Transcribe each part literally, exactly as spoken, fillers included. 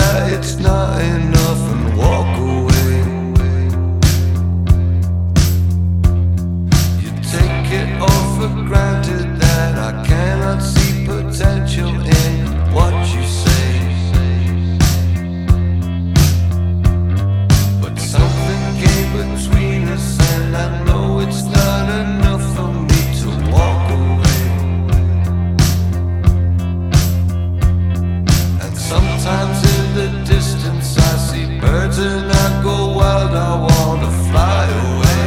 that it's not enough and walk away. You take it all for granted that I cannot see potential in what you say. But something came between us, and I know it's not enough for me to walk away. And sometimes in the distance I see birds and I go wild, I wanna fly away.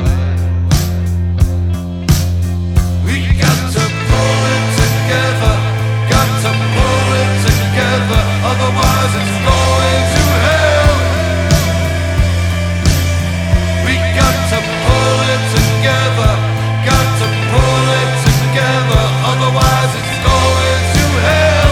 We got to pull it together, got to pull it together, otherwise it's going to hell. We got to pull it together, got to pull it together, otherwise it's going to hell.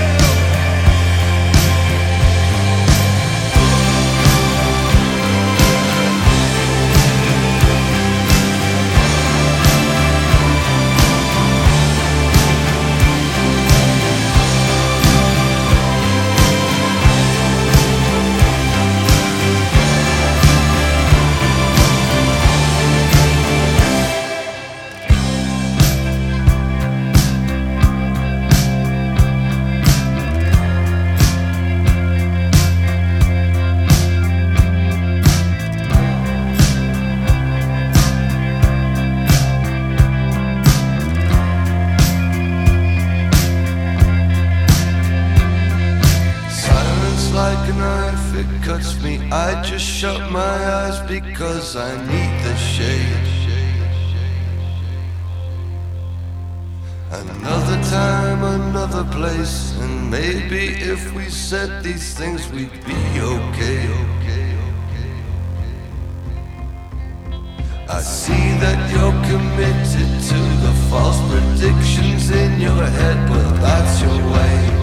Like a knife, it cuts me. I just shut my eyes because I need the shade. Another time, another place, and maybe if we said these things we'd be okay. I see that you're committed to the false predictions in your head, but that's your way.